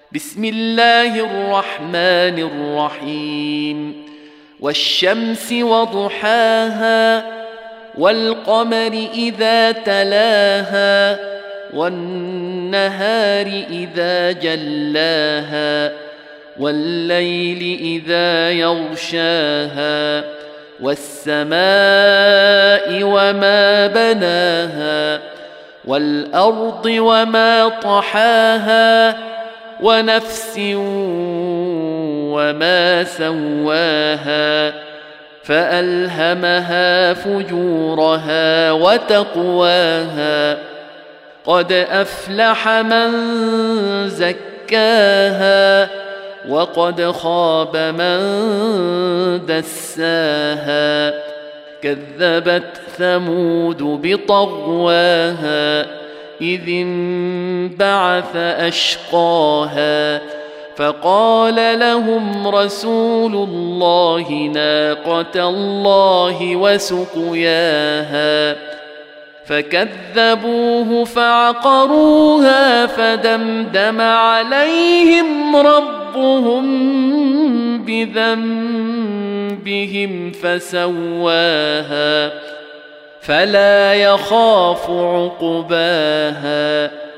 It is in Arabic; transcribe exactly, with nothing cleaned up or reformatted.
بسم الله الرحمن الرحيم والشمس وضحاها والقمر إذا تلاها والنهار إذا جلاها والليل إذا يغشاها والسماء وما بناها والأرض وما طحاها ونفس وما سواها فألهمها فجورها وتقواها قد أفلح من زكاها وقد خاب من دساها كذبت ثمود بطغواها إذ انبعث أشقاها فقال لهم رسول الله ناقة الله وسقياها فكذبوه فعقروها فدمدم عليهم ربهم بذنبهم فسواها فلا يخاف عقباها